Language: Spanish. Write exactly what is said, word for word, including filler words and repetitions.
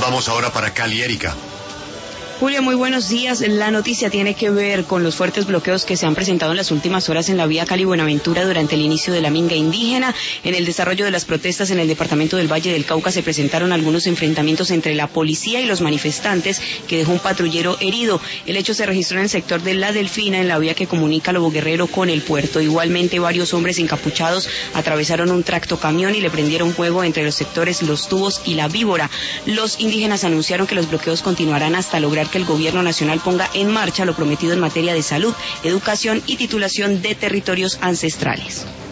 vamos ahora para Cali, Erika. Julio, muy buenos días. La noticia tiene que ver con los fuertes bloqueos que se han presentado en las últimas horas en la vía Cali-Buenaventura durante el inicio de la minga indígena. En el desarrollo de las protestas en el departamento del Valle del Cauca se presentaron algunos enfrentamientos entre la policía y los manifestantes, que dejó un patrullero herido. El hecho se registró en el sector de La Delfina, en la vía que comunica Lobo Guerrero con el puerto. Igualmente, varios hombres encapuchados atravesaron un tractocamión y le prendieron fuego entre los sectores Los Tubos y La Víbora. Los indígenas anunciaron que los bloqueos continuarán hasta lograr que el gobierno nacional ponga en marcha lo prometido en materia de salud, educación y titulación de territorios ancestrales.